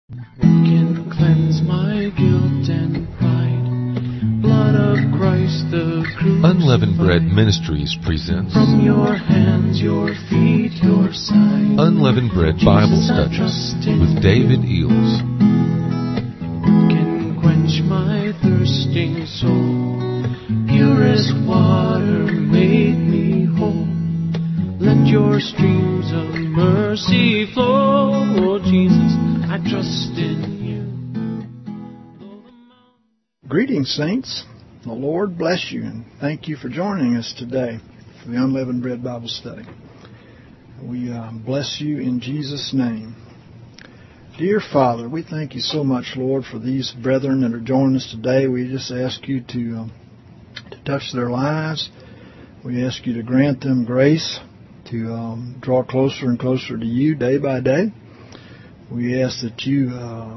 What can cleanse my guilt and pride? Blood of Christ the crucified. Unleavened Bread Ministries presents From your hands, your feet, your side. Unleavened Bread Bible Studies with David Eels. What can quench my thirsting soul? Purest water made me whole. Let your streams of mercy flow. Oh, Jesus, I trust in you. Greetings, saints. The Lord bless you, and thank you for joining us today for the Unleavened Bread Bible Study. We bless you in Jesus' name. Dear Father, we thank you so much, Lord, for these brethren that are joining us today. We just ask you to touch their lives. We ask you to grant them grace to draw closer and closer to you day by day. We ask that you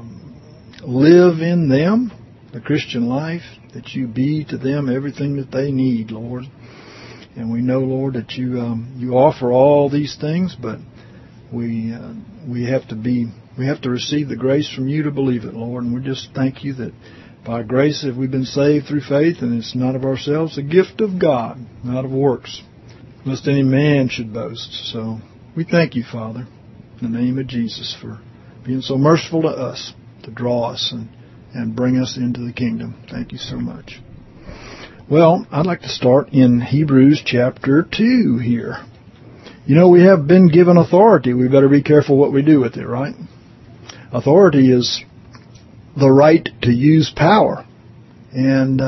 live in them the Christian life, that you be to them everything that they need, Lord. And we know, Lord, that you offer all these things, but we have to receive the grace from you to believe it, Lord. And we just thank you that by grace have we been saved through faith, and it's not of ourselves, a gift of God, not of works, lest any man should boast. So we thank you, Father, in the name of Jesus, for being so merciful to us, to draw us and bring us into the kingdom. Thank you so much. Well, I'd like to start in Hebrews chapter 2 here. You know, we have been given authority. We better be careful what we do with it, right? Authority is the right to use power. And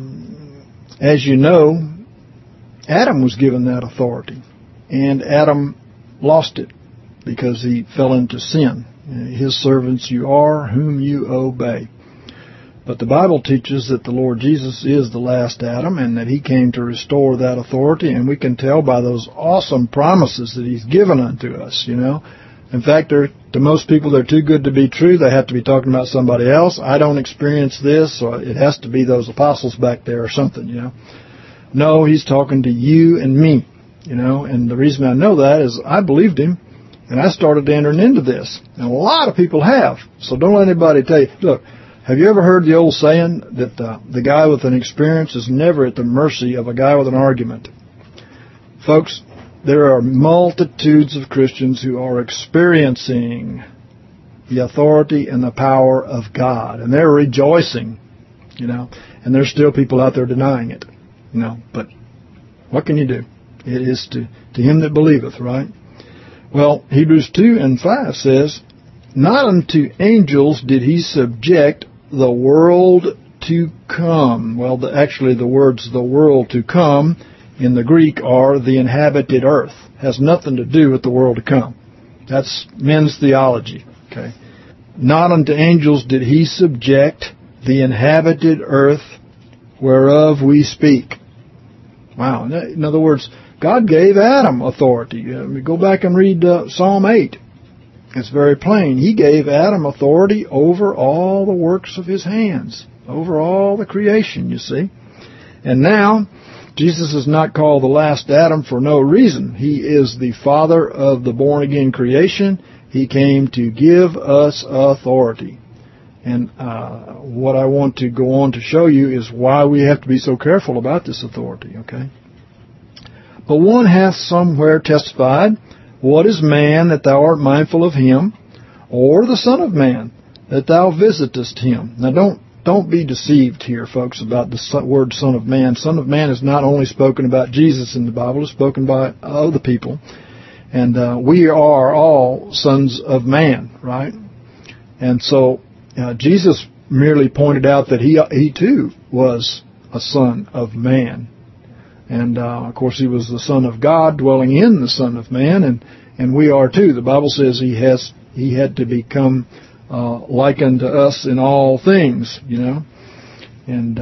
as you know, Adam was given that authority. And Adam lost it because he fell into sin. His servants you are, whom you obey. But the Bible teaches that the Lord Jesus is the last Adam and that he came to restore that authority, and we can tell by those awesome promises that he's given unto us, you know. In fact, to most people, they're too good to be true. They have to be talking about somebody else. I don't experience this, or it has to be those apostles back there or something, you know. No, he's talking to you and me, you know, and the reason I know that is I believed him. And I started entering into this. And a lot of people have. So don't let anybody tell you. Look, have you ever heard the old saying that the guy with an experience is never at the mercy of a guy with an argument? Folks, there are multitudes of Christians who are experiencing the authority and the power of God. And they're rejoicing, you know. And there's still people out there denying it, you know. But what can you do? It is to him that believeth, right? Well, Hebrews 2 and 5 says, not unto angels did he subject the world to come. Well, actually the words the world to come in the Greek are the inhabited earth. Has nothing to do with the world to come. That's men's theology. Okay. Not unto angels did he subject the inhabited earth whereof we speak. Wow. In other words, God gave Adam authority. Go back and read Psalm 8. It's very plain. He gave Adam authority over all the works of his hands, over all the creation, you see. And now, Jesus is not called the last Adam for no reason. He is the Father of the born-again creation. He came to give us authority. And what I want to go on to show you is why we have to be so careful about this authority, okay? But one hath somewhere testified, what is man that thou art mindful of him, or the Son of Man that thou visitest him? Now don't be deceived here, folks, about the word Son of Man. Son of Man is not only spoken about Jesus in the Bible, it's spoken by other people. And we are all sons of man, right? And so Jesus merely pointed out that he too was a son of man. And, of course, he was the Son of God dwelling in the Son of Man, and we are too. The Bible says he had to become like unto us in all things, you know. And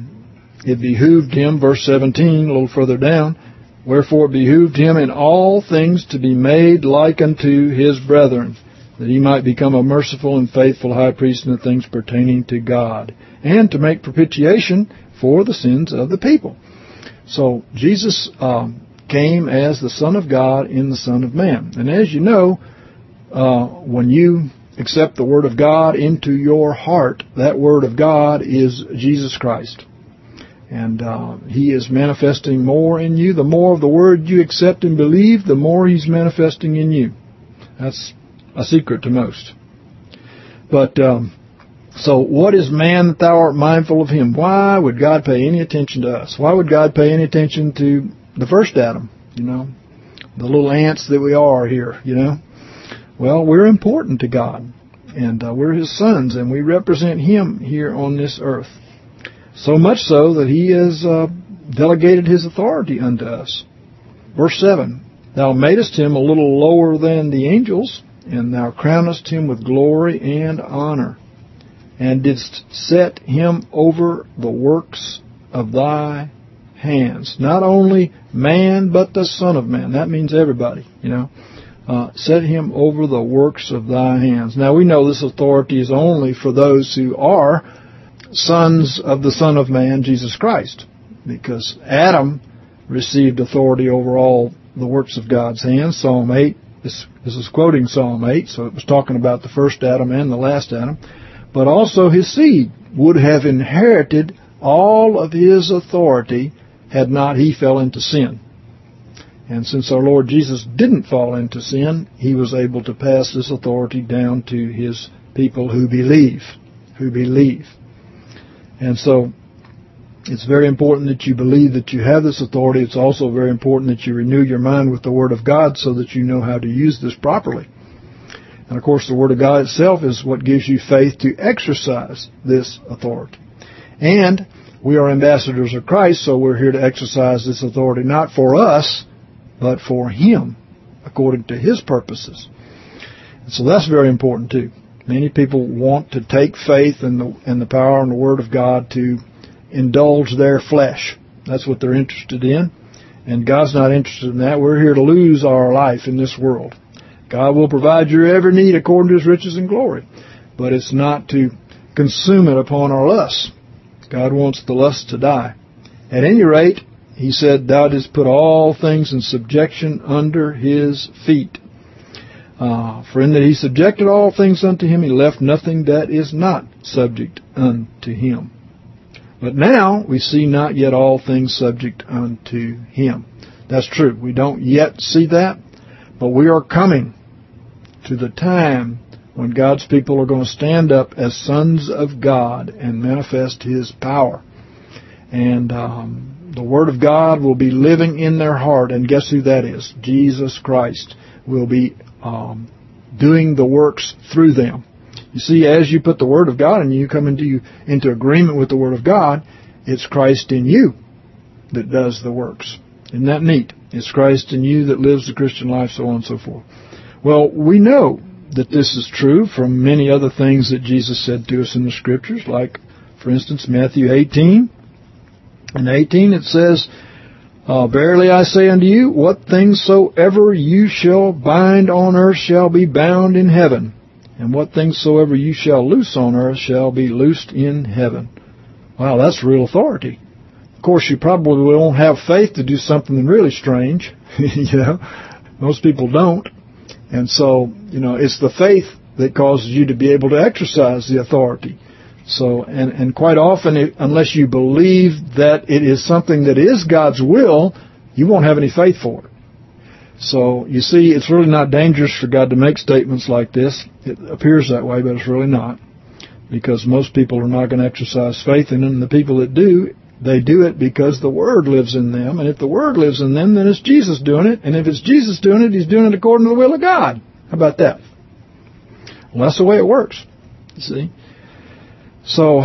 it behooved him, verse 17, a little further down, wherefore it behooved him in all things to be made like unto his brethren, that he might become a merciful and faithful high priest in the things pertaining to God, and to make propitiation for the sins of the people. So Jesus came as the Son of God in the Son of Man. And as you know, when you accept the Word of God into your heart, that Word of God is Jesus Christ. And He is manifesting more in you. The more of the Word you accept and believe, the more He's manifesting in you. That's a secret to most. But, so what is man that thou art mindful of him? Why would God pay any attention to us? Why would God pay any attention to the first Adam? You know, the little ants that we are here, you know. Well, we're important to God, and we're His sons, and we represent Him here on this earth. So much so that He has delegated His authority unto us. Verse 7, Thou madest Him a little lower than the angels, and Thou crownest Him with glory and honor, and didst set Him over the works of Thy hands. Not only man, but the Son of Man. That means everybody, you know. Set Him over the works of Thy hands. Now we know this authority is only for those who are sons of the Son of Man, Jesus Christ, because Adam received authority over all the works of God's hands. Psalm 8, this is quoting Psalm 8, so it was talking about the first Adam and the last Adam. But also his seed would have inherited all of his authority had not he fell into sin. And since our Lord Jesus didn't fall into sin, He was able to pass this authority down to His people who believe. And so it's very important that you believe that you have this authority. It's also very important that you renew your mind with the Word of God so that you know how to use this properly. And of course the Word of God itself is what gives you faith to exercise this authority. And we are ambassadors of Christ, so we're here to exercise this authority not for us, but for Him, according to His purposes. And so that's very important too. Many people want to take faith and the power and the Word of God to indulge their flesh. That's what they're interested in. And God's not interested in that. We're here to lose our life in this world. God will provide your every need according to His riches and glory. But it's not to consume it upon our lusts. God wants the lust to die. At any rate, He said, Thou didst put all things in subjection under His feet. For in that He subjected all things unto Him, He left nothing that is not subject unto Him. But now we see not yet all things subject unto Him. That's true. We don't yet see that, but we are coming to the time when God's people are going to stand up as sons of God and manifest His power. And the Word of God will be living in their heart. And guess who that is? Jesus Christ will be doing the works through them. You see, as you put the Word of God in you, come into agreement with the Word of God, it's Christ in you that does the works. Isn't that neat? It's Christ in you that lives the Christian life, so on and so forth. Well, we know that this is true from many other things that Jesus said to us in the Scriptures, like, for instance, Matthew 18. In 18 it says, Verily I say unto you, what things soever you shall bind on earth shall be bound in heaven, and what things soever you shall loose on earth shall be loosed in heaven. Wow, that's real authority. Of course, you probably won't have faith to do something really strange. You know, most people don't. And so, you know, it's the faith that causes you to be able to exercise the authority. So, and quite often, unless you believe that it is something that is God's will, you won't have any faith for it. So, you see, it's really not dangerous for God to make statements like this. It appears that way, but it's really not. Because most people are not going to exercise faith in it, and the people that do, they do it because the Word lives in them. And if the Word lives in them, then it's Jesus doing it. And if it's Jesus doing it, He's doing it according to the will of God. How about that? Well, that's the way it works, you see. So,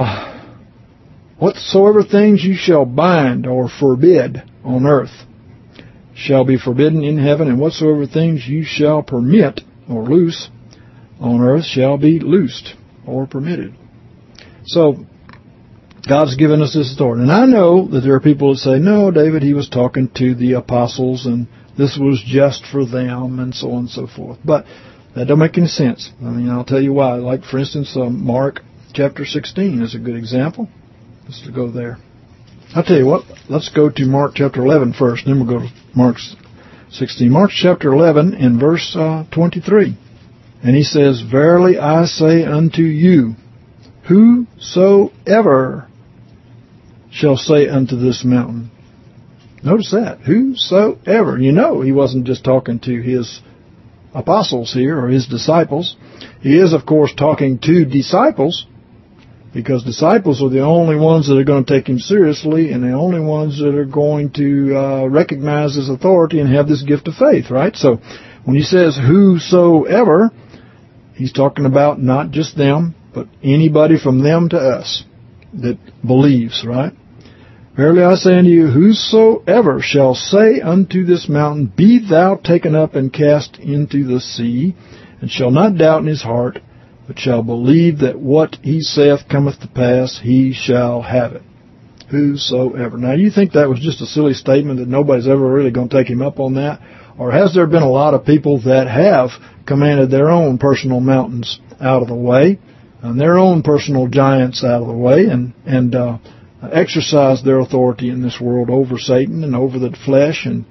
whatsoever things you shall bind or forbid on earth shall be forbidden in heaven, and whatsoever things you shall permit or loose on earth shall be loosed or permitted. So, God's given us this authority. And I know that there are people that say, no, David, he was talking to the apostles, and this was just for them, and so on and so forth. But that don't make any sense. I mean, I'll tell you why. Like, for instance, Mark chapter 16 is a good example. Let's go there. I'll tell you what, let's go to Mark chapter 11 first, then we'll go to Mark 16. Mark chapter 11 in verse 23. And he says, Verily I say unto you, whosoever shall say unto this mountain. Notice that. Whosoever. You know he wasn't just talking to his apostles here or his disciples. He is, of course, talking to disciples, because disciples are the only ones that are going to take him seriously and the only ones that are going to recognize his authority and have this gift of faith, right? So when he says whosoever, he's talking about not just them, but anybody from them to us that believes, right? Verily I say unto you, whosoever shall say unto this mountain, Be thou taken up and cast into the sea, and shall not doubt in his heart, but shall believe that what he saith cometh to pass, he shall have it. Whosoever. Now, you think that was just a silly statement that nobody's ever really going to take him up on that? Or has there been a lot of people that have commanded their own personal mountains out of the way, and their own personal giants out of the way, and exercised their authority in this world over Satan and over the flesh and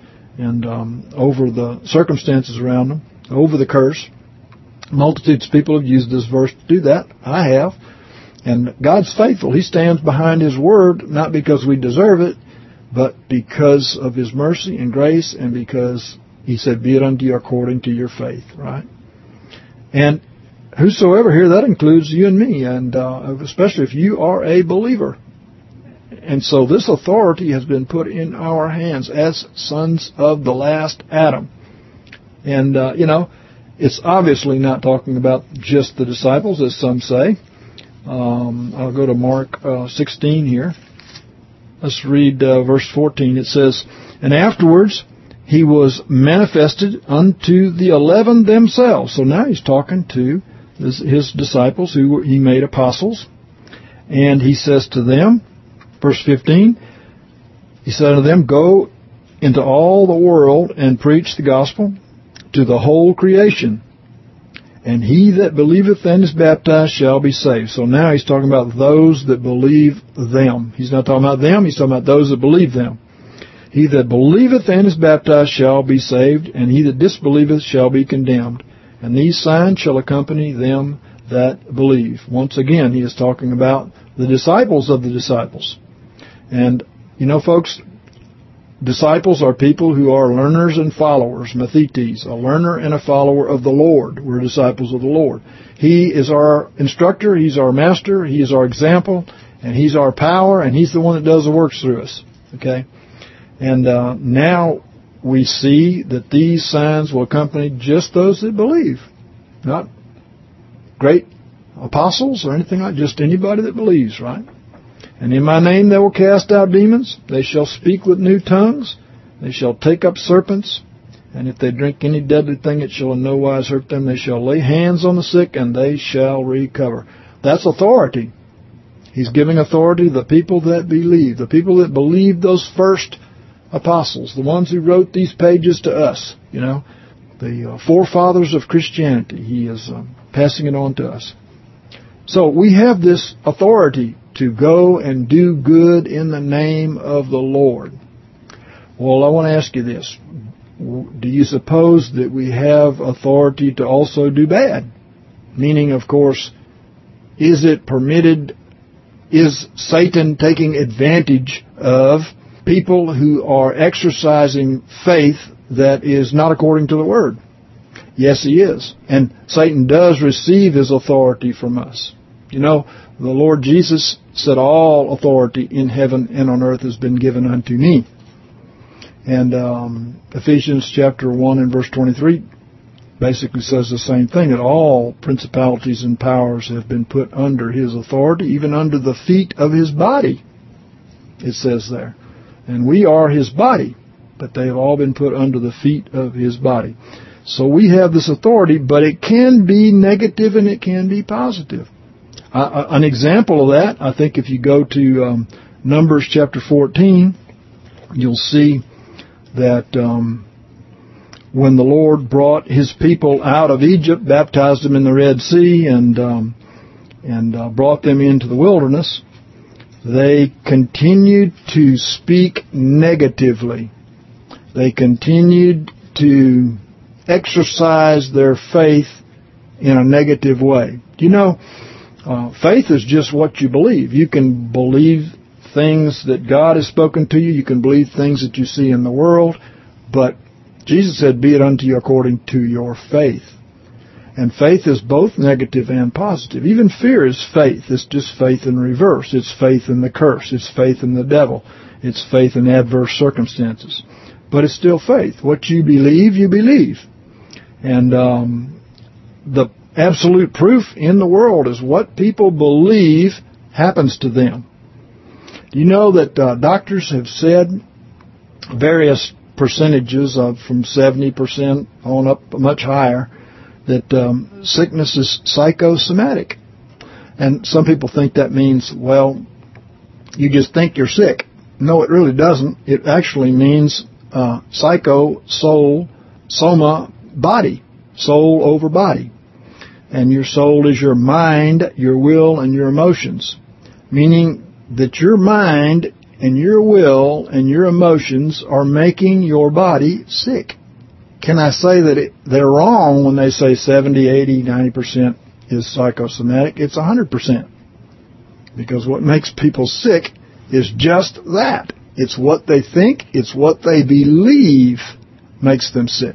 over the circumstances around them, over the curse? Multitudes of people have used this verse to do that. I have. And God's faithful. He stands behind His Word, not because we deserve it, but because of His mercy and grace, and because He said, Be it unto you according to your faith, right? And whosoever here, that includes you and me, and especially if you are a believer. And so this authority has been put in our hands as sons of the last Adam. And, it's obviously not talking about just the disciples, as some say. I'll go to Mark 16 here. Let's read verse 14. It says, And afterwards he was manifested unto the 11 themselves. So now he's talking to his disciples who he made apostles. And he says to them, verse 15, he said unto them, Go into all the world and preach the gospel to the whole creation. And he that believeth and is baptized shall be saved. So now he's talking about those that believe them. He's not talking about them, he's talking about those that believe them. He that believeth and is baptized shall be saved, and he that disbelieveth shall be condemned. And these signs shall accompany them that believe. Once again, he is talking about the disciples of the disciples. And, folks, disciples are people who are learners and followers, mathetes, a learner and a follower of the Lord. We're disciples of the Lord. He is our instructor, He's our master, He is our example, and He's our power, and He's the one that does the works through us. Okay? And now we see that these signs will accompany just those that believe. Not great apostles or anything like, just anybody that believes, right? And in my name they will cast out demons. They shall speak with new tongues. They shall take up serpents. And if they drink any deadly thing, it shall in no wise hurt them. They shall lay hands on the sick, and they shall recover. That's authority. He's giving authority to the people that believe. The people that believed those first apostles. The ones who wrote these pages to us. The forefathers of Christianity. He is passing it on to us. So we have this authority to go and do good in the name of the Lord. Well, I want to ask you this. Do you suppose that we have authority to also do bad? Meaning, of course, is it permitted, is Satan taking advantage of people who are exercising faith that is not according to the Word? Yes, he is. And Satan does receive his authority from us. The Lord Jesus said, All authority in heaven and on earth has been given unto me. And Ephesians chapter 1 and verse 23 basically says the same thing, that all principalities and powers have been put under His authority, even under the feet of His body, it says there. And we are His body, but they have all been put under the feet of His body. So we have this authority, but it can be negative and it can be positive. An example of that, I think if you go to Numbers chapter 14, you'll see that when the Lord brought His people out of Egypt, baptized them in the Red Sea, and brought them into the wilderness, they continued to speak negatively. They continued to exercise their faith in a negative way. You know, faith is just what you believe. You can believe things that God has spoken to you. You can believe things that you see in the world. But Jesus said, be it unto you according to your faith. And faith is both negative and positive. Even fear is faith. It's just faith in reverse. It's faith in the curse. It's faith in the devil. It's faith in adverse circumstances. But it's still faith. What you believe, you believe. And the absolute proof in the world is what people believe happens to them. Do you know that doctors have said various percentages of from 70% on up much higher that sickness is psychosomatic? And some people think that means, well, you just think you're sick. No, it really doesn't. It actually means psycho, soul, soma, body, soul over body. And your soul is your mind, your will, and your emotions, meaning that your mind and your will and your emotions are making your body sick. Can I say that they're wrong when they say 70, 80, 90% is psychosomatic? It's 100%. Because what makes people sick is just that. It's what they think, it's what they believe makes them sick.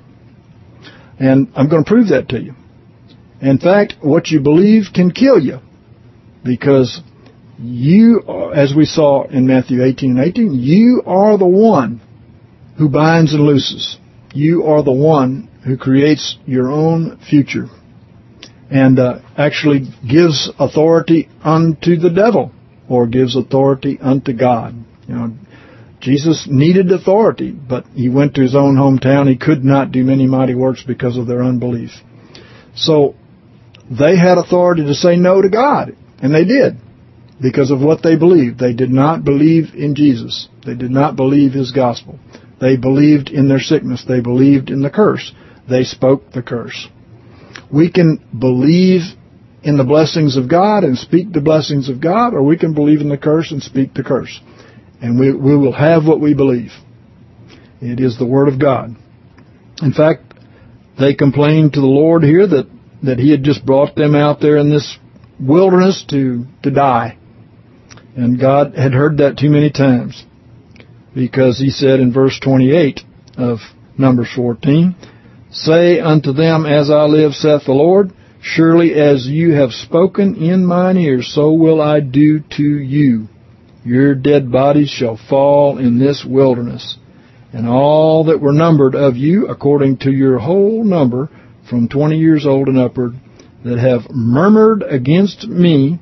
And I'm going to prove that to you. In fact, what you believe can kill you. Because you, as we saw in Matthew 18:18, you are the one who binds and looses. You are the one who creates your own future and actually gives authority unto the devil or gives authority unto God. You know, Jesus needed authority, but he went to his own hometown. He could not do many mighty works because of their unbelief. So they had authority to say no to God, and they did. Because of what they believed. They did not believe in Jesus. They did not believe his gospel. They believed in their sickness. They believed in the curse. They spoke the curse. We can believe in the blessings of God and speak the blessings of God, or we can believe in the curse and speak the curse. And we will have what we believe. It is the Word of God. In fact, they complained to the Lord here that he had just brought them out there in this wilderness to die. And God had heard that too many times, because he said in verse 28 of Numbers 14, say unto them, as I live, saith the Lord, surely as you have spoken in mine ears, so will I do to you. Your dead bodies shall fall in this wilderness, and all that were numbered of you, according to your whole number, from 20 years old and upward, that have murmured against me,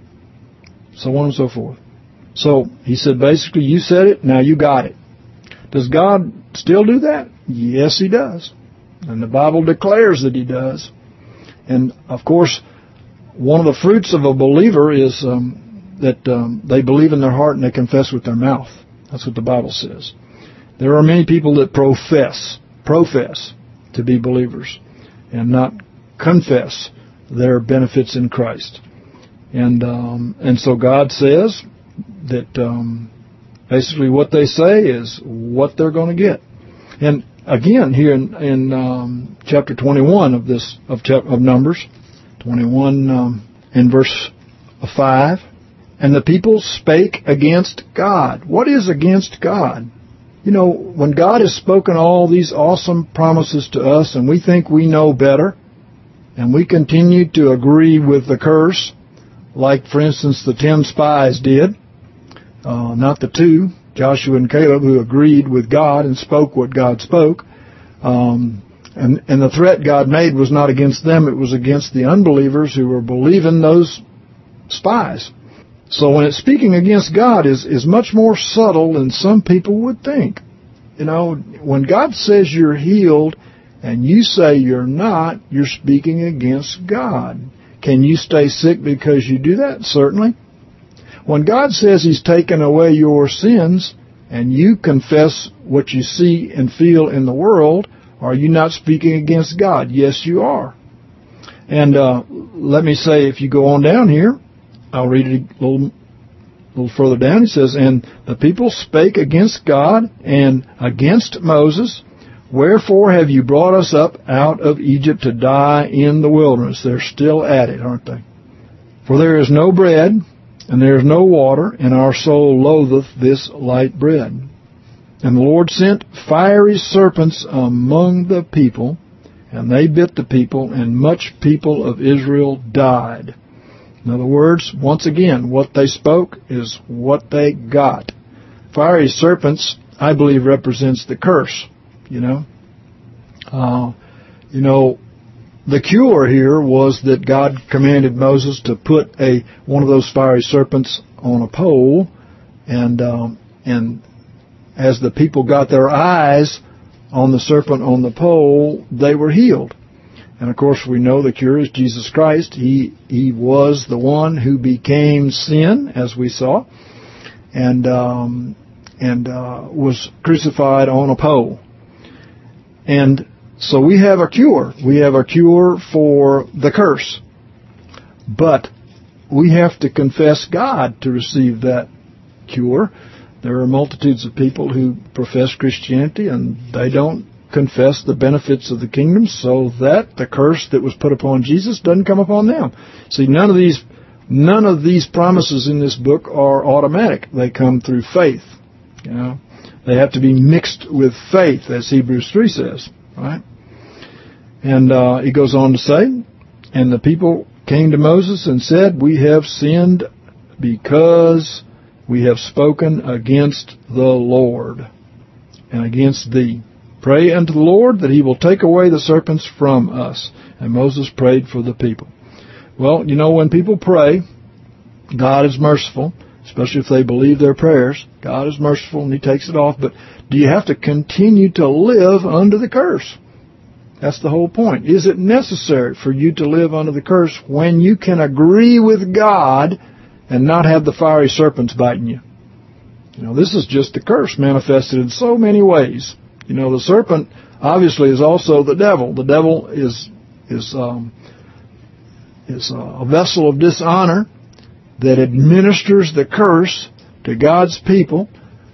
so on and so forth. So he said, basically, you said it, now you got it. Does God still do that? Yes, he does. And the Bible declares that he does. And, of course, one of the fruits of a believer is that they believe in their heart and they confess with their mouth. That's what the Bible says. There are many people that profess to be believers and not confess their benefits in Christ. And so God says that basically what they say is what they're going to get. And again, here in chapter 21 of Numbers, 21 in verse 5, and the people spake against God. What is against God? You know, when God has spoken all these awesome promises to us and we think we know better, and we continue to agree with the curse, like, for instance, the 10 spies did, not the 2, Joshua and Caleb, who agreed with God and spoke what God spoke. And the threat God made was not against them, it was against the unbelievers who were believing those spies. So when it's speaking against God is much more subtle than some people would think. You know, when God says you're healed and you say you're not, you're speaking against God. Can you stay sick because you do that? Certainly. When God says he's taken away your sins and you confess what you see and feel in the world, are you not speaking against God? Yes, you are. And let me say, if you go on down here, I'll read it a little further down. It says, and the people spake against God and against Moses Wherefore have you brought us up out of Egypt to die in the wilderness? They're still at it, aren't they? For there is no bread, and there is no water, and our soul loatheth this light bread. And the Lord sent fiery serpents among the people, and they bit the people, and much people of Israel died. In other words, once again, what they spoke is what they got. Fiery serpents, I believe, represents the curse, the cure here was that God commanded Moses to put one of those fiery serpents on a pole, and as the people got their eyes on the serpent on the pole, they were healed. And of course, we know the cure is Jesus Christ. He was the one who became sin, as we saw, and was crucified on a pole. And so we have a cure. We have a cure for the curse. But we have to confess God to receive that cure. There are multitudes of people who profess Christianity and they don't confess the benefits of the kingdom, so that the curse that was put upon Jesus doesn't come upon them. See, none of these promises in this book are automatic. They come through faith. They have to be mixed with faith, as Hebrews 3 says, right? And he goes on to say, and the people came to Moses and said, we have sinned because we have spoken against the Lord and against thee. Pray unto the Lord that he will take away the serpents from us. And Moses prayed for the people. Well, when people pray, God is merciful, especially if they believe their prayers. God is merciful and he takes it off. But do you have to continue to live under the curse? That's the whole point. Is it necessary for you to live under the curse when you can agree with God and not have the fiery serpents biting you? This is just the curse manifested in so many ways. The serpent obviously is also the devil. The devil is a vessel of dishonor that administers the curse to God's people,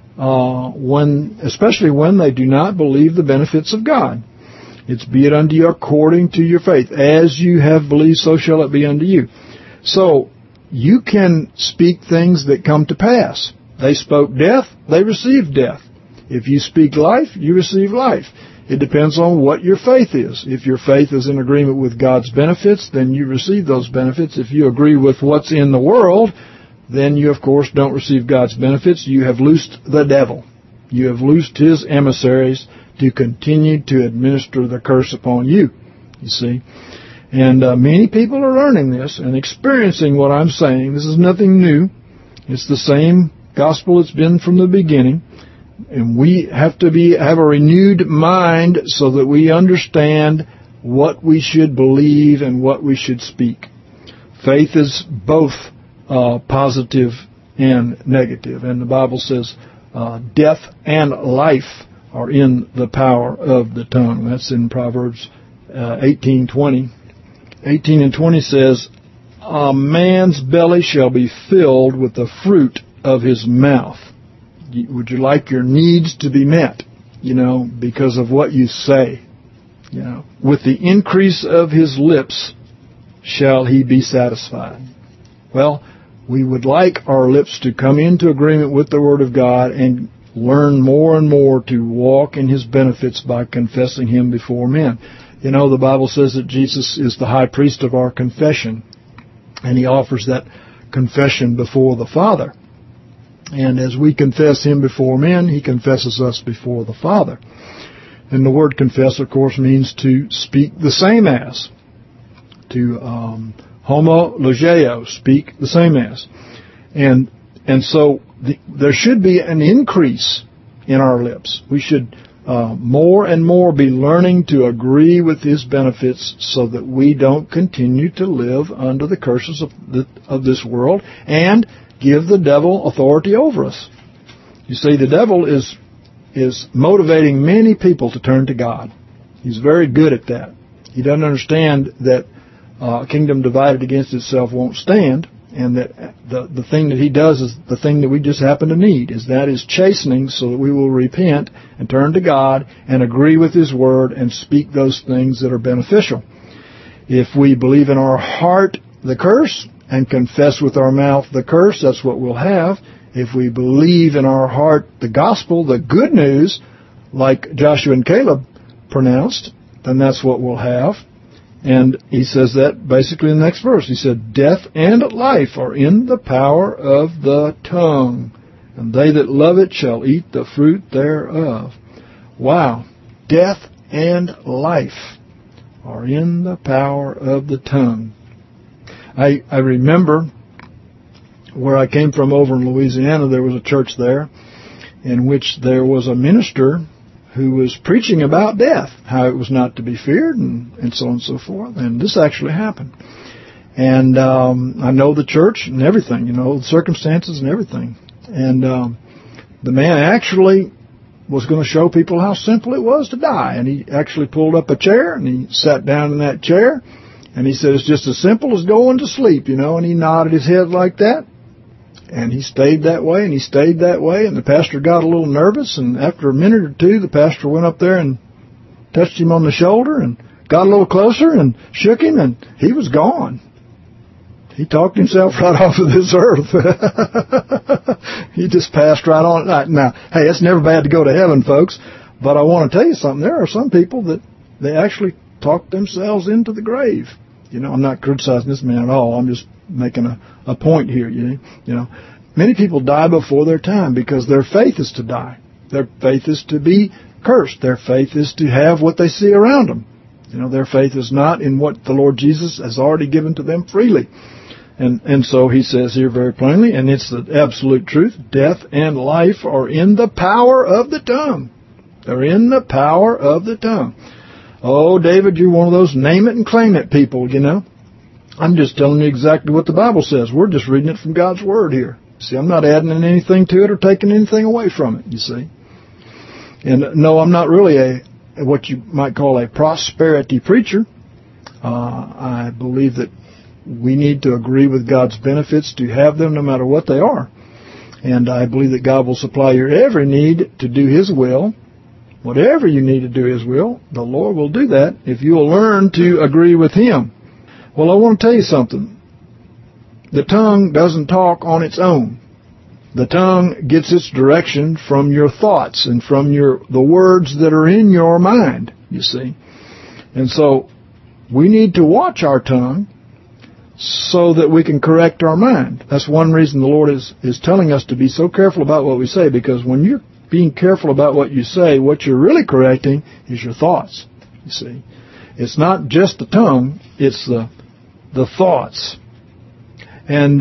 especially when they do not believe the benefits of God. It's be it unto you according to your faith. As you have believed, so shall it be unto you. So, you can speak things that come to pass. They spoke death, they received death. If you speak life, you receive life. It depends on what your faith is. If your faith is in agreement with God's benefits, then you receive those benefits. If you agree with what's in the world, then you, of course, don't receive God's benefits. You have loosed the devil. You have loosed his emissaries to continue to administer the curse upon you, you see. And many people are learning this and experiencing what I'm saying. This is nothing new. It's the same gospel it's been from the beginning. And we have to have a renewed mind so that we understand what we should believe and what we should speak. Faith is both positive and negative. And the Bible says death and life are in the power of the tongue. That's in Proverbs 18:20. 18 and 20 says, a man's belly shall be filled with the fruit of his mouth. Would you like your needs to be met, because of what you say? With the increase of his lips shall he be satisfied. Well, we would like our lips to come into agreement with the Word of God and learn more and more to walk in his benefits by confessing him before men. The Bible says that Jesus is the high priest of our confession, and he offers that confession before the Father. And as we confess him before men, he confesses us before the Father. And the word confess, of course, means to speak the same as. To homologeo, speak the same as. And so there should be an increase in our lips. We should more and more be learning to agree with his benefits so that we don't continue to live under the curses of this world and give the devil authority over us. You see, the devil is motivating many people to turn to God. He's very good at that. He doesn't understand that a kingdom divided against itself won't stand, And that the thing that He does is the thing that we just happen to need, is that is chastening so that we will repent and turn to God and agree with His Word and speak those things that are beneficial. If we believe in our heart the curse and confess with our mouth the curse, that's what we'll have. If we believe in our heart the gospel, the good news, like Joshua and Caleb pronounced, then that's what we'll have. And he says that basically in the next verse. He said, death and life are in the power of the tongue, and they that love it shall eat the fruit thereof. Wow. Death and life are in the power of the tongue. I remember where I came from over in Louisiana, there was a church there in which there was a minister who was preaching about death, how it was not to be feared, and so on and so forth. And this actually happened. And I know the church and everything, the circumstances and everything. And the man actually was going to show people how simple it was to die. And he actually pulled up a chair, and he sat down in that chair, and he said, it's just as simple as going to sleep, and he nodded his head like that. And he stayed that way, and he stayed that way, and the pastor got a little nervous, and after a minute or two, the pastor went up there and touched him on the shoulder and got a little closer and shook him, and he was gone. He talked himself right off of this earth. He just passed right on. Now, hey, it's never bad to go to heaven, folks, but I want to tell you something. There are some people that they actually talk themselves into the grave. I'm not criticizing this man at all. I'm just making a point here. Many people die before their time because their faith is to die. Their faith is to be cursed. Their faith is to have what they see around them. Their faith is not in what the Lord Jesus has already given to them freely. And so he says here very plainly, and it's the absolute truth, death and life are in the power of the tongue. They're in the power of the tongue. Oh, David, you're one of those name it and claim it people, I'm just telling you exactly what the Bible says. We're just reading it from God's Word here. See, I'm not adding anything to it or taking anything away from it, you see. And no, I'm not really what you might call a prosperity preacher. I believe that we need to agree with God's benefits to have them no matter what they are. And I believe that God will supply your every need to do His will. Whatever you need to do His will, the Lord will do that if you will learn to agree with Him. Well, I want to tell you something. The tongue doesn't talk on its own. The tongue gets its direction from your thoughts and from the words that are in your mind, you see. And so we need to watch our tongue so that we can correct our mind. That's one reason the Lord is telling us to be so careful about what we say, because when you're being careful about what you say, what you're really correcting is your thoughts, you see. It's not just the tongue, it's the thoughts. And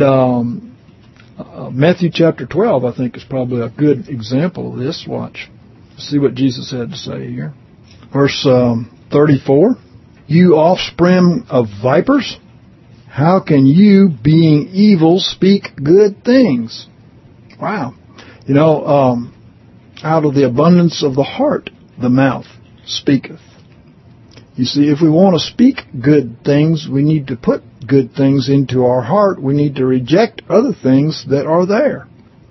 Matthew chapter 12, I think, is probably a good example of this. Watch. See what Jesus had to say here. Verse 34, you offspring of vipers, how can you, being evil, speak good things? Wow. Out of the abundance of the heart, the mouth speaketh. You see, if we want to speak good things, we need to put good things into our heart. We need to reject other things that are there.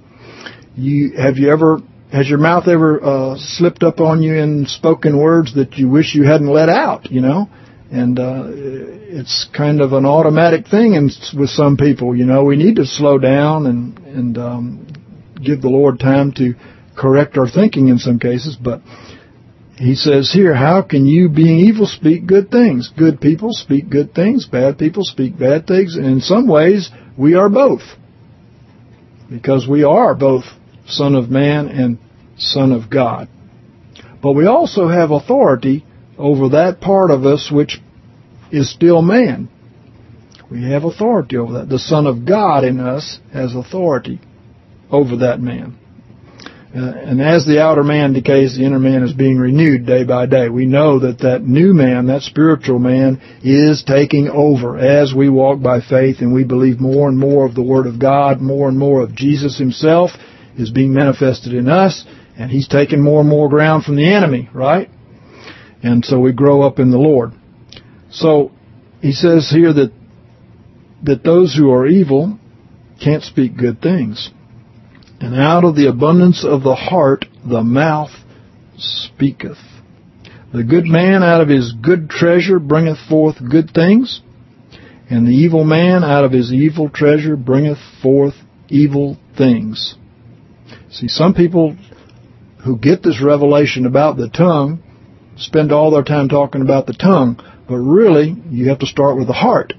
Has your mouth ever slipped up on you in spoken words that you wish you hadn't let out, And it's kind of an automatic thing with some people, We need to slow down and give the Lord time to correct our thinking in some cases, but he says here, how can you, being evil, speak good things? Good people speak good things. Bad people speak bad things. And in some ways, we are both. Because we are both Son of Man and Son of God. But we also have authority over that part of us which is still man. We have authority over that. The Son of God in us has authority over that man. And as the outer man decays, the inner man is being renewed day by day. We know that new man, that spiritual man, is taking over as we walk by faith and we believe more and more of the Word of God, more and more of Jesus Himself is being manifested in us, and He's taking more and more ground from the enemy, right? And so we grow up in the Lord. So he says here that those who are evil can't speak good things. And out of the abundance of the heart, the mouth speaketh. The good man out of his good treasure bringeth forth good things, and the evil man out of his evil treasure bringeth forth evil things. See, some people who get this revelation about the tongue spend all their time talking about the tongue, but really, you have to start with the heart.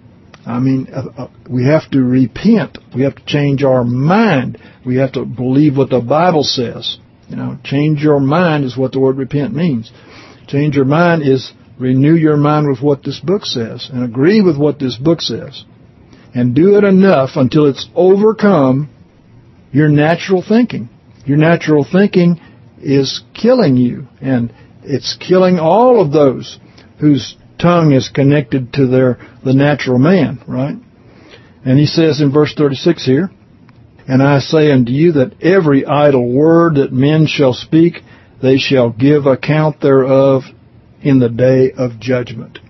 I mean, we have to repent. We have to change our mind. We have to believe what the Bible says. You know, change your mind is what the word repent means. Change your mind is renew your mind with what this book says and agree with what this book says. And do it enough until it's overcome your natural thinking. Your natural thinking is killing you, and it's killing all of those whose tongue is connected to the natural man, right? And he says in verse 36 here, and I say unto you that every idle word that men shall speak, they shall give account thereof in the day of judgment.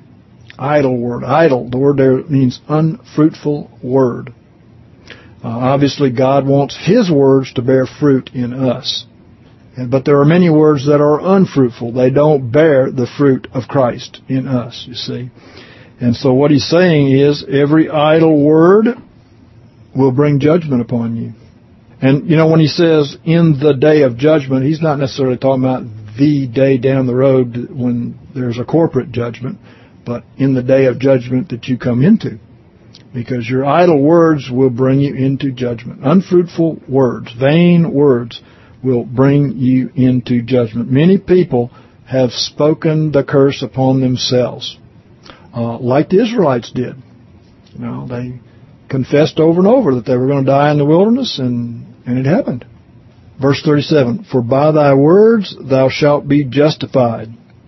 Idle word. Idle, the word there means unfruitful word. Obviously, God wants His words to bear fruit in us. But there are many words that are unfruitful. They don't bear the fruit of Christ in us, you see. And so what he's saying is every idle word will bring judgment upon you. And, you know, when he says in the day of judgment, he's not necessarily talking about the day down the road when there's a corporate judgment, but in the day of judgment that you come into. Because your idle words will bring you into judgment. Unfruitful words, vain words, will bring you into judgment. Many people have spoken the curse upon themselves, like the Israelites did. You know, they confessed over and over that they were going to die in the wilderness, and it happened. Verse 37, for by thy words thou shalt be justified,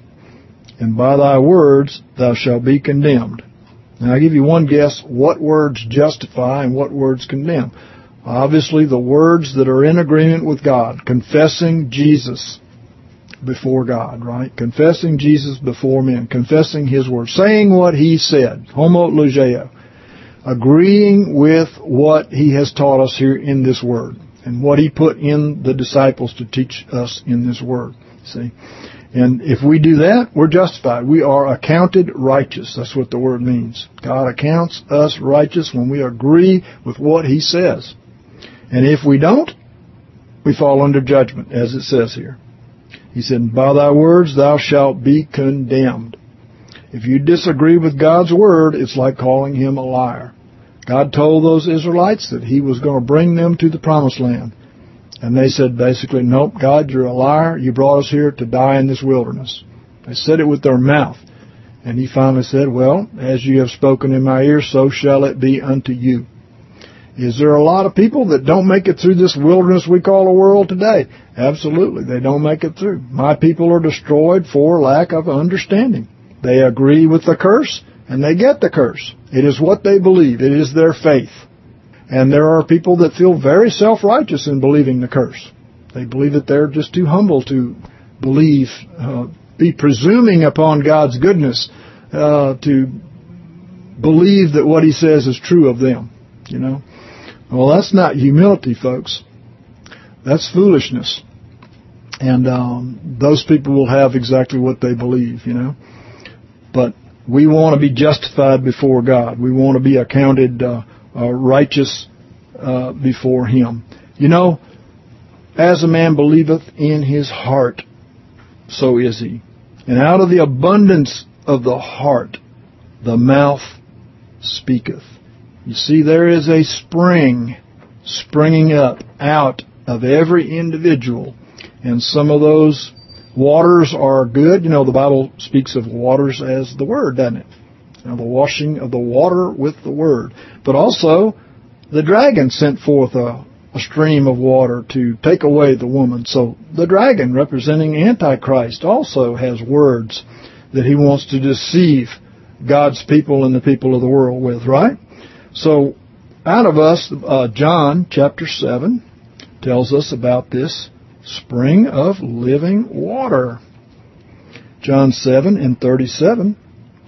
and by thy words thou shalt be condemned. Now, I'll give you one guess what words justify and what words condemn. Obviously, the words that are in agreement with God, confessing Jesus before God, right? Confessing Jesus before men, confessing His word, saying what He said, homologeo, agreeing with what He has taught us here in this word, and what He put in the disciples to teach us in this word, see? And if we do that, we're justified. We are accounted righteous. That's what the word means. God accounts us righteous when we agree with what He says. And if we don't, we fall under judgment, as it says here. He said, by thy words thou shalt be condemned. If you disagree with God's word, it's like calling Him a liar. God told those Israelites that He was going to bring them to the promised land. And they said basically, nope, God, you're a liar. You brought us here to die in this wilderness. They said it with their mouth. And He finally said, well, as you have spoken in my ear, so shall it be unto you. Is there a lot of people that don't make it through this wilderness we call a world today? Absolutely, they don't make it through. My people are destroyed for lack of understanding. They agree with the curse, and they get the curse. It is what they believe. It is their faith. And there are people that feel very self-righteous in believing the curse. They believe that they're just too humble to believe, be presuming upon God's goodness, to believe that what He says is true of them, you know. Well, that's not humility, folks. That's foolishness. And those people will have exactly what they believe, you know. But we want to be justified before God. We want to be accounted righteous before Him. You know, as a man believeth in his heart, so is he. And out of the abundance of the heart, the mouth speaketh. You see, there is a spring springing up out of every individual. And some of those waters are good. You know, the Bible speaks of waters as the Word, doesn't it? You know, the washing of the water with the Word. But also, the dragon sent forth a stream of water to take away the woman. So the dragon, representing Antichrist, also has words that he wants to deceive God's people and the people of the world with, right? So out of us, John chapter 7 tells us about this spring of living water. John 7 and 37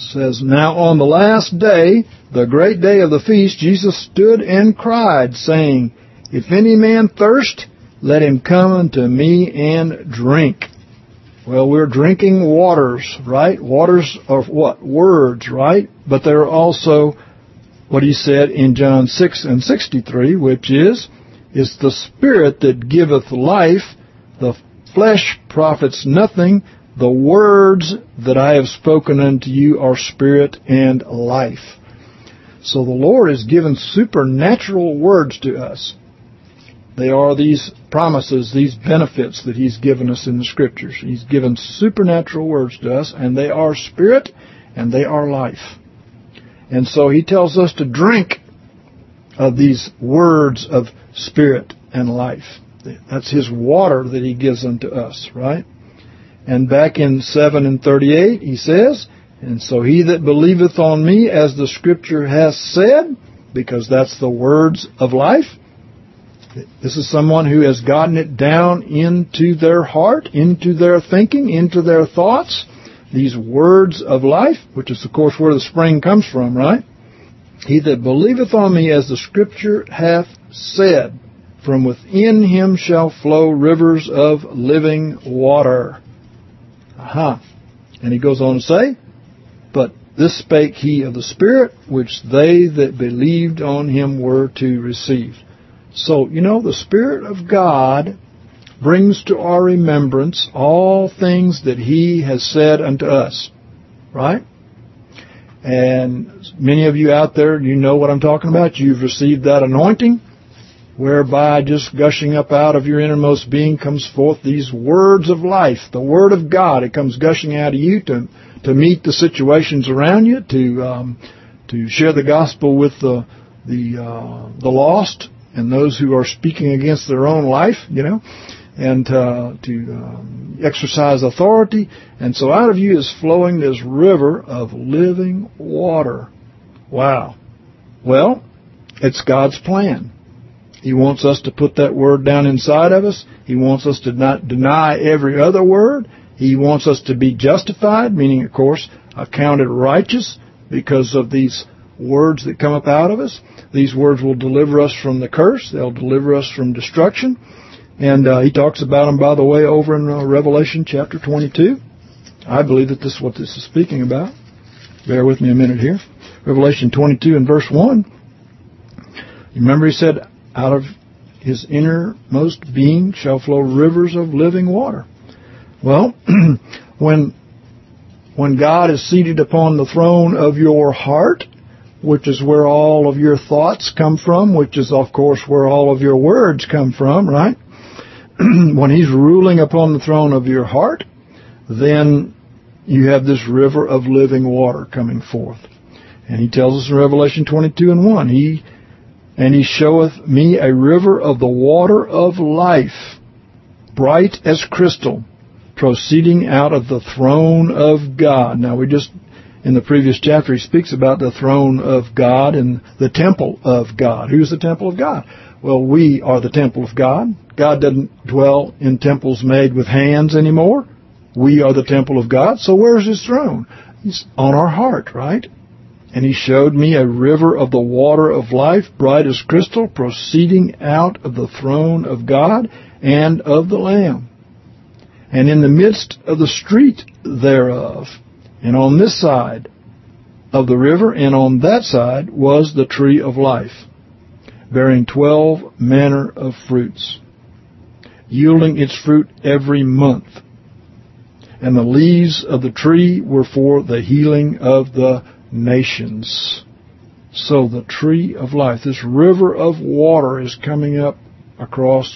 says, Now on the last day, the great day of the feast, Jesus stood and cried, saying, If any man thirst, let him come unto me and drink. Well, we're drinking waters, right? Waters are what? Words, right? But they're also what he said in John 6:63, which is, It's the Spirit that giveth life, the flesh profits nothing, the words that I have spoken unto you are spirit and life. So the Lord has given supernatural words to us. They are these promises, these benefits that He's given us in the Scriptures. He's given supernatural words to us, and they are spirit and they are life. And so He tells us to drink of these words of spirit and life. That's His water that He gives unto us, right? And back in 7:38, He says, And so he that believeth on me, as the Scripture has said, because that's the words of life. This is someone who has gotten it down into their heart, into their thinking, into their thoughts. These words of life, which is, of course, where the spring comes from, right? He that believeth on me, as the Scripture hath said, from within him shall flow rivers of living water. And he goes on to say, But this spake he of the Spirit, which they that believed on him were to receive. So, the Spirit of God brings to our remembrance all things that He has said unto us, right? And many of you out there, you know what I'm talking about. You've received that anointing, whereby just gushing up out of your innermost being comes forth these words of life, the Word of God. It comes gushing out of you to meet the situations around you, to share the gospel with the lost and those who are speaking against their own life, and to exercise authority. And so out of you is flowing this river of living water. Wow. Well, it's God's plan. He wants us to put that word down inside of us. He wants us to not deny every other word. He wants us to be justified, meaning, of course, accounted righteous because of these words that come up out of us. These words will deliver us from the curse. They'll deliver us from destruction. And he talks about them, by the way, over in Revelation chapter 22. I believe that this is what this is speaking about. Bear with me a minute here. Revelation 22 and verse 1. You remember he said, Out of his innermost being shall flow rivers of living water. Well, when God is seated upon the throne of your heart, which is where all of your thoughts come from, which is, of course, where all of your words come from, right? When He's ruling upon the throne of your heart, then you have this river of living water coming forth. And He tells us in Revelation 22 and 1, He showeth me a river of the water of life, bright as crystal, proceeding out of the throne of God. Now, in the previous chapter, he speaks about the throne of God and the temple of God. Who's the temple of God? Well, we are the temple of God. God doesn't dwell in temples made with hands anymore. We are the temple of God. So where's His throne? He's on our heart, right? And He showed me a river of the water of life, bright as crystal, proceeding out of the throne of God and of the Lamb. And in the midst of the street thereof, and on this side of the river and on that side was the tree of life, bearing 12 manner of fruits, yielding its fruit every month. And the leaves of the tree were for the healing of the nations. So the tree of life, this river of water, is coming up across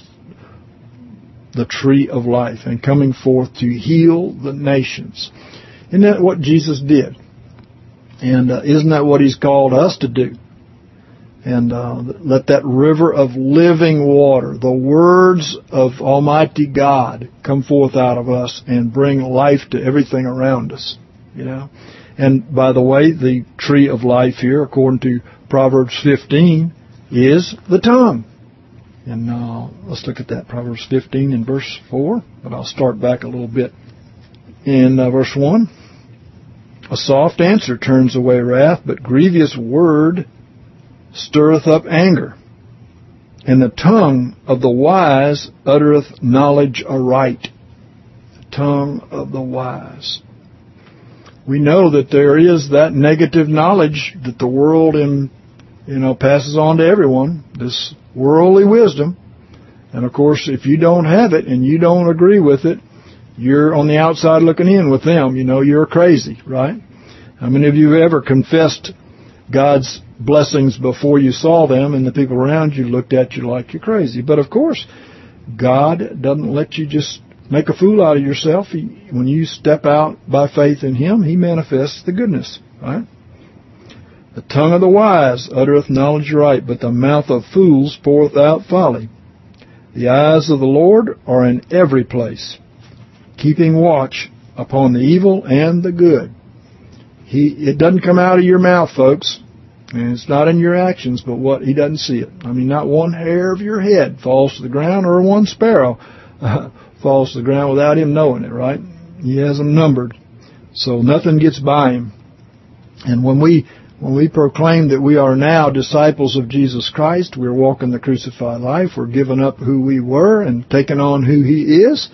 the tree of life and coming forth to heal the nations. Isn't that what Jesus did? And isn't that what He's called us to do? And let that river of living water, the words of Almighty God, come forth out of us and bring life to everything around us. And by the way, the tree of life here, according to Proverbs 15, is the tongue. And let's look at that, Proverbs 15 and verse 4. But I'll start back a little bit in verse 1. A soft answer turns away wrath, but grievous word stirreth up anger. And the tongue of the wise uttereth knowledge aright. The tongue of the wise. We know that there is that negative knowledge that the world passes on to everyone, this worldly wisdom. And of course, if you don't have it and you don't agree with it, you're on the outside looking in with them. You're crazy, right? How many of you have ever confessed God's blessings before you saw them, and the people around you looked at you like you're crazy? But of course, God doesn't let you just make a fool out of yourself. When you step out by faith in Him, He manifests the goodness, right? The tongue of the wise uttereth knowledge right, but the mouth of fools poureth out folly. The eyes of the Lord are in every place, keeping watch upon the evil and the good. It doesn't come out of your mouth, folks, and it's not in your actions, but what He doesn't see it. Not one hair of your head falls to the ground, or one sparrow falls to the ground without Him knowing it, right? He has them numbered, so nothing gets by Him. And when we proclaim that we are now disciples of Jesus Christ, we're walking the crucified life, we're giving up who we were and taking on who He is,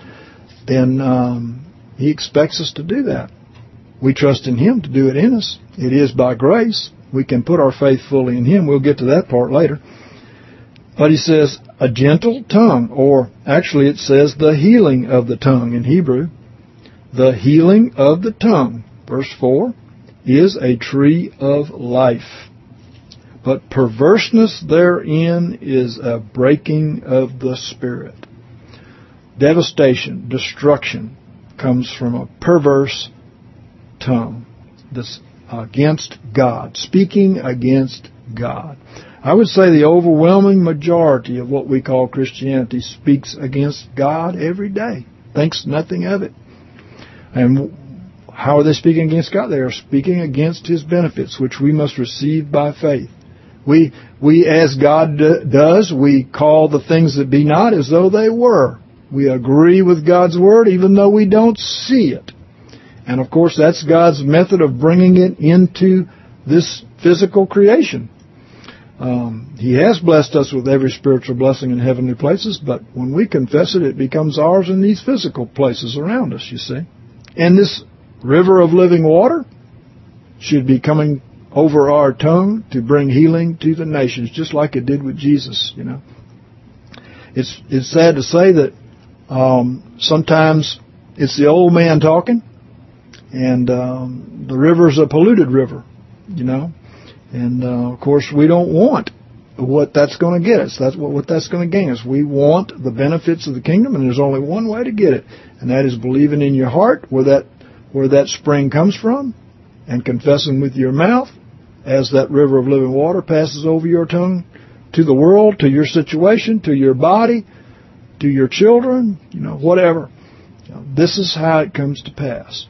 then He expects us to do that. We trust in Him to do it in us. It is by grace. We can put our faith fully in Him. We'll get to that part later. But He says, a gentle tongue, or actually it says the healing of the tongue in Hebrew. The healing of the tongue, verse 4, is a tree of life. But perverseness therein is a breaking of the spirit. Devastation, destruction comes from a perverse tongue that's against God, speaking against God. I would say the overwhelming majority of what we call Christianity speaks against God every day, thinks nothing of it. And how are they speaking against God? They are speaking against His benefits, which we must receive by faith. We as God does, we call the things that be not as though they were. We agree with God's Word even though we don't see it. And of course, that's God's method of bringing it into this physical creation. He has blessed us with every spiritual blessing in heavenly places, but when we confess it, it becomes ours in these physical places around us, you see. And this river of living water should be coming over our tongue to bring healing to the nations, just like it did with Jesus, It's sad to say that sometimes it's the old man talking, and the river's a polluted river, And, of course, we don't want what that's going to get us. That's what that's going to gain us. We want the benefits of the kingdom, and there's only one way to get it, and that is believing in your heart where that spring comes from, and confessing with your mouth as that river of living water passes over your tongue to the world, to your situation, to your body, to your children, whatever. This is how it comes to pass.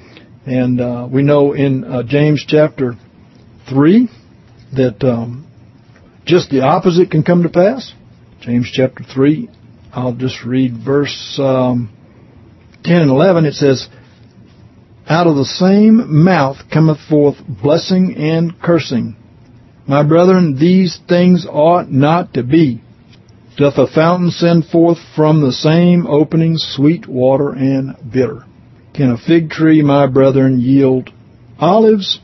And we know in James chapter 3 that just the opposite can come to pass. James chapter 3, I'll just read verse 10 and 11. It says, out of the same mouth cometh forth blessing and cursing. My brethren, these things ought not to be. Doth a fountain send forth from the same opening sweet water and bitter? Can a fig tree, my brethren, yield olives,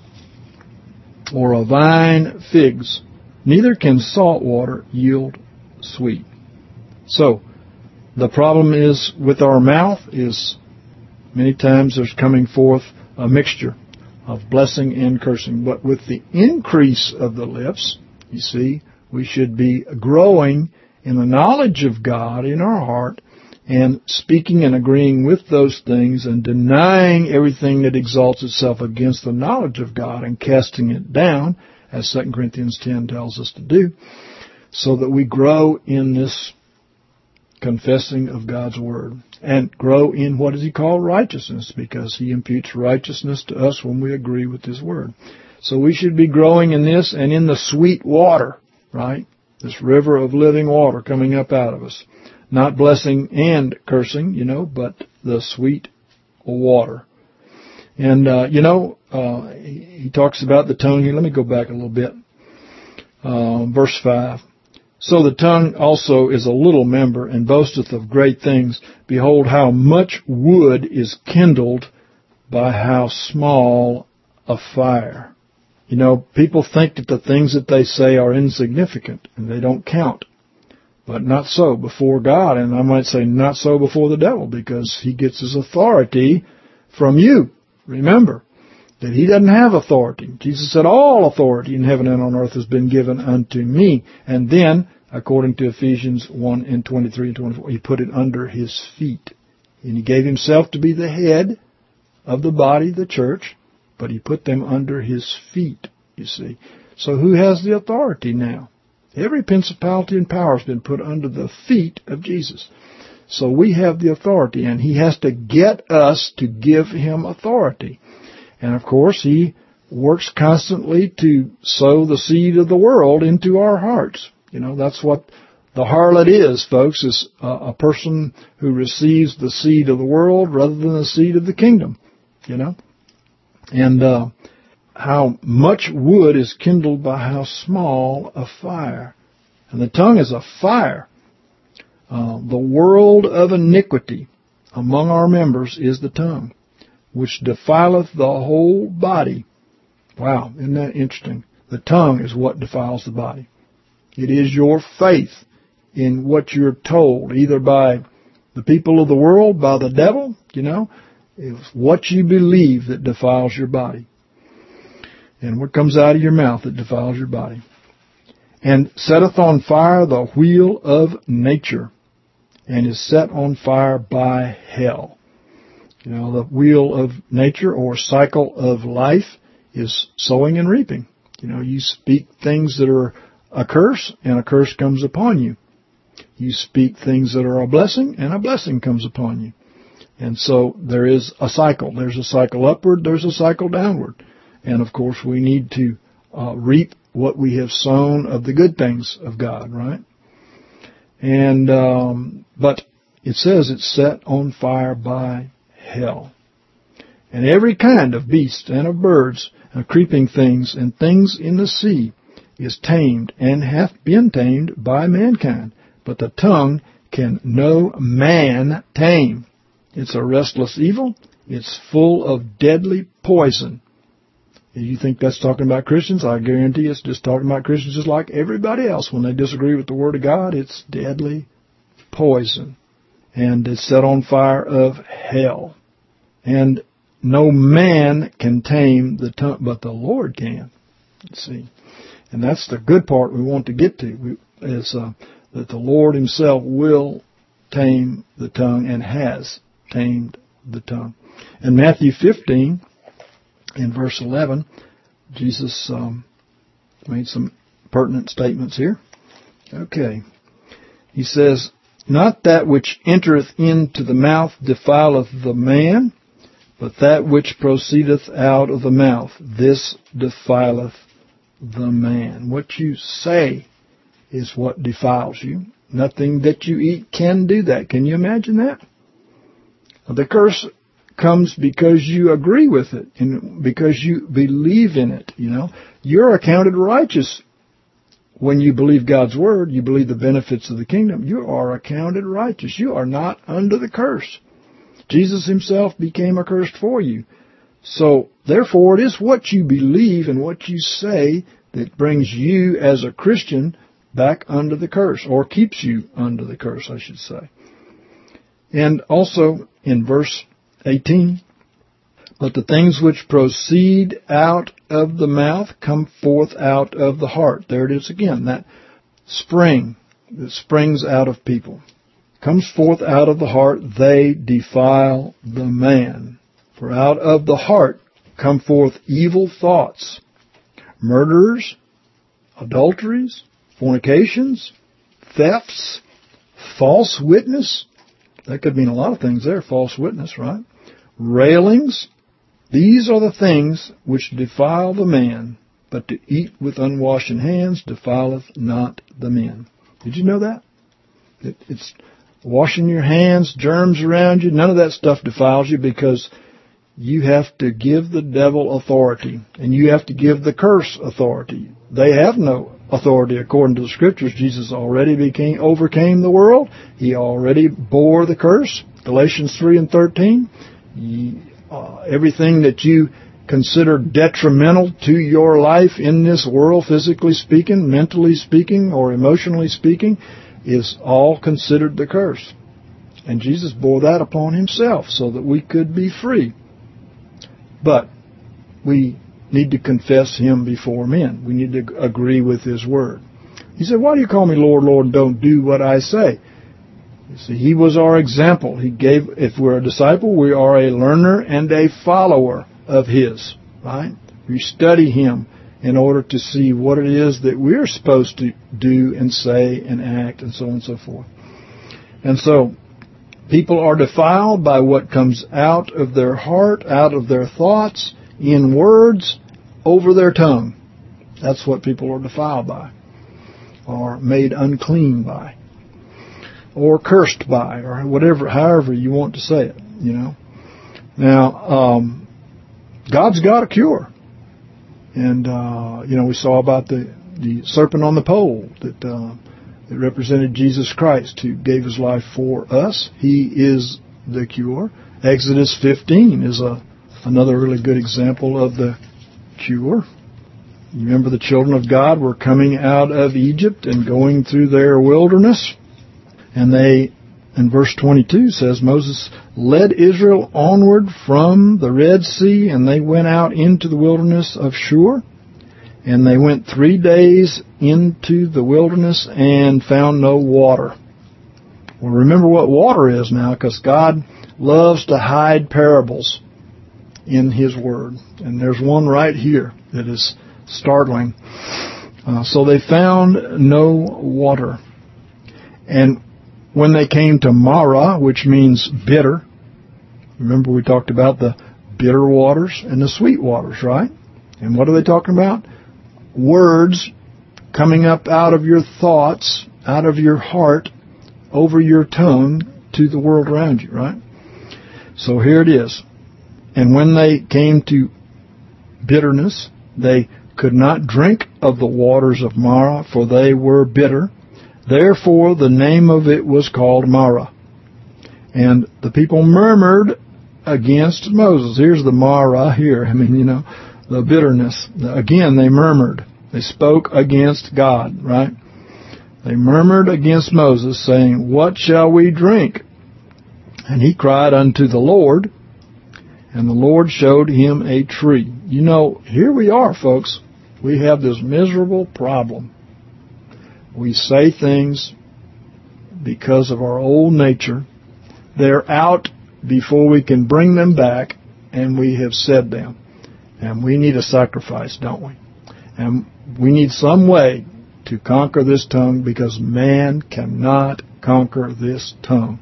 or a vine figs? Neither can salt water yield sweet. So, the problem is with our mouth is many times there's coming forth a mixture of blessing and cursing. But with the increase of the lips, you see, we should be growing in the knowledge of God in our heart and speaking and agreeing with those things and denying everything that exalts itself against the knowledge of God and casting it down, as 2 Corinthians 10 tells us to do, so that we grow in this confessing of God's Word and grow in what is He called righteousness, because He imputes righteousness to us when we agree with His Word. So we should be growing in this and in the sweet water, right? This river of living water coming up out of us. Not blessing and cursing, but the sweet water. And, he talks about the tongue here. Let me go back a little bit. Verse 5. So the tongue also is a little member, and boasteth of great things. Behold, how much wood is kindled by how small a fire. People think that the things that they say are insignificant, and they don't count. But not so before God, and I might say not so before the devil, because he gets his authority from you. Remember that he doesn't have authority. Jesus said, all authority in heaven and on earth has been given unto me. And then, according to Ephesians 1 and 23 and 24, he put it under his feet. And he gave himself to be the head of the body, the church, but he put them under his feet, you see. So who has the authority now? Every principality and power has been put under the feet of Jesus. So we have the authority, and he has to get us to give him authority. And of course, he works constantly to sow the seed of the world into our hearts. That's what the harlot is, folks, is a person who receives the seed of the world rather than the seed of the kingdom, And how much wood is kindled by how small a fire. And the tongue is a fire. The world of iniquity among our members is the tongue, which defileth the whole body. Wow, isn't that interesting? The tongue is what defiles the body. It is your faith in what you're told, either by the people of the world, by the devil, It's what you believe that defiles your body. And what comes out of your mouth that defiles your body. And setteth on fire the wheel of nature, and is set on fire by hell. The wheel of nature or cycle of life is sowing and reaping. You speak things that are a curse, and a curse comes upon you. You speak things that are a blessing, and a blessing comes upon you. And so there is a cycle. There's a cycle upward, there's a cycle downward. And of course we need to reap what we have sown of the good things of God, right? And but it says it's set on fire by hell. And every kind of beast and of birds and creeping things and things in the sea is tamed and hath been tamed by mankind. But the tongue can no man tame. It's a restless evil. It's full of deadly poison. If you think that's talking about Christians, I guarantee it's just talking about Christians just like everybody else. When they disagree with the Word of God, it's deadly poison. And it's set on fire of hell. And no man can tame the tongue, but the Lord can. See, and that's the good part we want to get to, is that the Lord himself will tame the tongue and has tamed the tongue. In Matthew 15, in verse 11, Jesus made some pertinent statements here. Okay. He says, not that which entereth into the mouth defileth the man, but that which proceedeth out of the mouth, this defileth the man. What you say is what defiles you. Nothing that you eat can do that. Can you imagine that? The curse comes because you agree with it and because you believe in it. You're accounted righteous when you believe God's Word. You believe the benefits of the kingdom. You are accounted righteous. You are not under the curse. Jesus himself became a curse for you. So, therefore, it is what you believe and what you say that brings you as a Christian back under the curse, or keeps you under the curse, I should say. And also, in verse 18, but the things which proceed out of the mouth come forth out of the heart. There it is again, that spring that springs out of people. Comes forth out of the heart, they defile the man. For out of the heart come forth evil thoughts, murderers, adulteries, fornications, thefts, false witness. That could mean a lot of things there, false witness, right? Railings. These are the things which defile the man, but to eat with unwashen hands defileth not the man. Did you know that? It's washing your hands, germs around you, none of that stuff defiles you, because you have to give the devil authority, and you have to give the curse authority. They have no authority according to the Scriptures. Jesus already overcame the world. He already bore the curse. Galatians 3 and 13. Everything that you consider detrimental to your life in this world, physically speaking, mentally speaking, or emotionally speaking, is all considered the curse. And Jesus bore that upon himself so that we could be free. But we need to confess him before men. We need to agree with his word. He said, why do you call me Lord, Lord, and don't do what I say? You see, he was our example. He gave, if we're a disciple, we are a learner and a follower of his, right? We study him in order to see what it is that we're supposed to do and say and act and so on and so forth. And so, people are defiled by what comes out of their heart, out of their thoughts, in words, over their tongue. That's what people are defiled by, or made unclean by, or cursed by, or whatever, however you want to say it, you know. Now, God's got a cure. And, we saw about the serpent on the pole that represented Jesus Christ, who gave his life for us. He is the cure. Exodus 15 is another really good example of the cure. You remember the children of God were coming out of Egypt and going through their wilderness. And they, in verse 22, says, Moses led Israel onward from the Red Sea, and they went out into the wilderness of Shur. And they went 3 days into the wilderness and found no water. Well, remember what water is now, because God loves to hide parables in his word. And there's one right here that is startling. So they found no water. And when they came to Marah, which means bitter, remember we talked about the bitter waters and the sweet waters, right? And what are they talking about? Words coming up out of your thoughts, out of your heart, over your tongue to the world around you, right? So here it is. And when they came to bitterness, they could not drink of the waters of Marah, for they were bitter. Therefore the name of it was called Marah. And the people murmured against Moses. Here's the Marah here. The bitterness. Again, they murmured. They spoke against God, right? They murmured against Moses, saying, What shall we drink? And he cried unto the Lord, and the Lord showed him a tree. Here we are, folks. We have this miserable problem. We say things because of our old nature. They're out before we can bring them back, and we have said them. And we need a sacrifice, don't we? And we need some way to conquer this tongue, because man cannot conquer this tongue.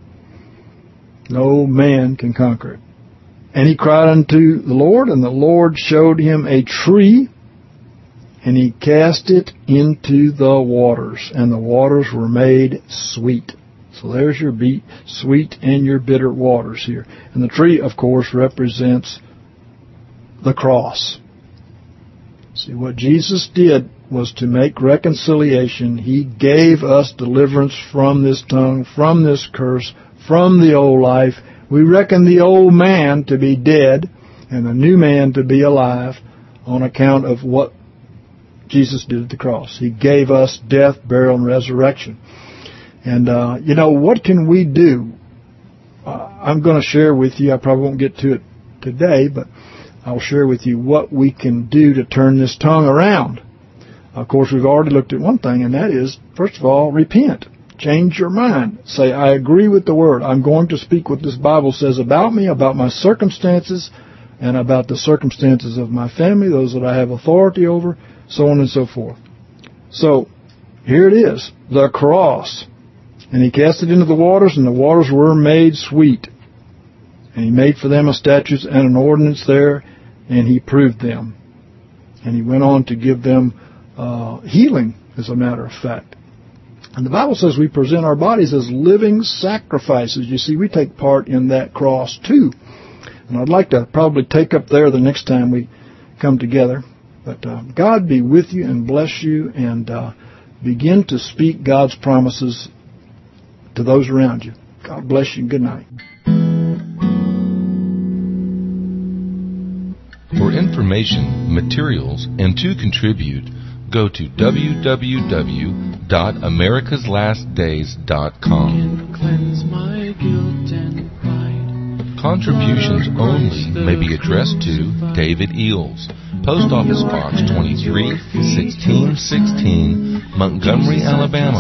No man can conquer it. And he cried unto the Lord, and the Lord showed him a tree, and he cast it into the waters, and the waters were made sweet. So there's your sweet and your bitter waters here. And the tree, of course, represents the cross. See, what Jesus did was to make reconciliation. He gave us deliverance from this tongue, from this curse, from the old life. We reckon the old man to be dead and the new man to be alive on account of what Jesus did at the cross. He gave us death, burial, and resurrection. And, what can we do? I'm going to share with you, I probably won't get to it today, but I'll share with you what we can do to turn this tongue around. Of course, we've already looked at one thing, and that is, first of all, repent. Change your mind. Say, I agree with the Word. I'm going to speak what this Bible says about me, about my circumstances, and about the circumstances of my family, those that I have authority over, so on and so forth. So, here it is, the cross. And he cast it into the waters, and the waters were made sweet. And he made for them a statute and an ordinance there, and he proved them. And he went on to give them healing, as a matter of fact. And the Bible says we present our bodies as living sacrifices. You see, we take part in that cross too. And I'd like to probably take up there the next time we come together. But God be with you and bless you, and begin to speak God's promises to those around you. God bless you. Good night. For information, materials, and to contribute, go to www.americaslastdays.com. Cleanse my guilt and pride. Contributions only may be addressed to David Eels, Post Office Box 23, 1616, Montgomery, Alabama,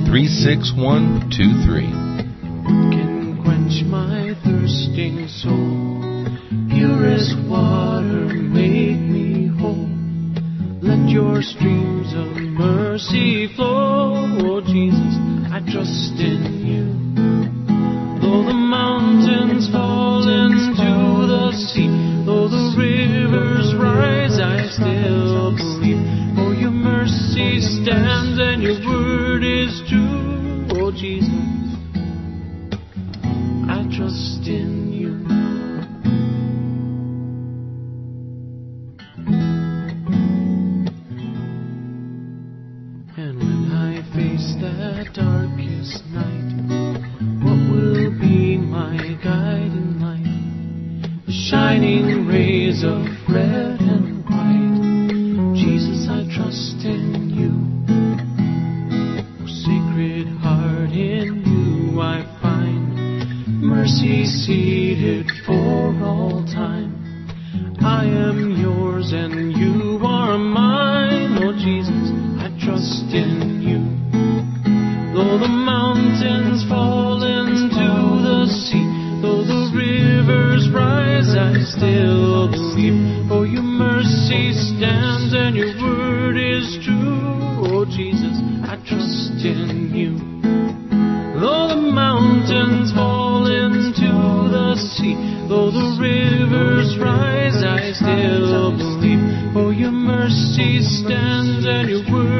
36123. Can quench my thirsting soul. Purest water, make me whole. Let your streams of mercy flow. Oh Jesus, I trust in you. Though the mountains fall into the sea, though the rivers rise, I still believe. Oh, your mercy stands and your word is true. Oh Jesus, I trust in you. And when I face that darkest night, what will be my guiding light? The shining rays of red and white. Jesus, I trust in you. Oh, Sacred Heart, in you I find mercy seated for all time. I am yours and you are mine. Oh Jesus, I trust in you. Though the mountains fall into the sea, though the rivers rise, I still believe. Oh, your mercy stands and your word is true. Oh Jesus, I trust in you. Though the mountains fall into the sea, though the rivers rise, I still believe. Oh, your mercy stands and your word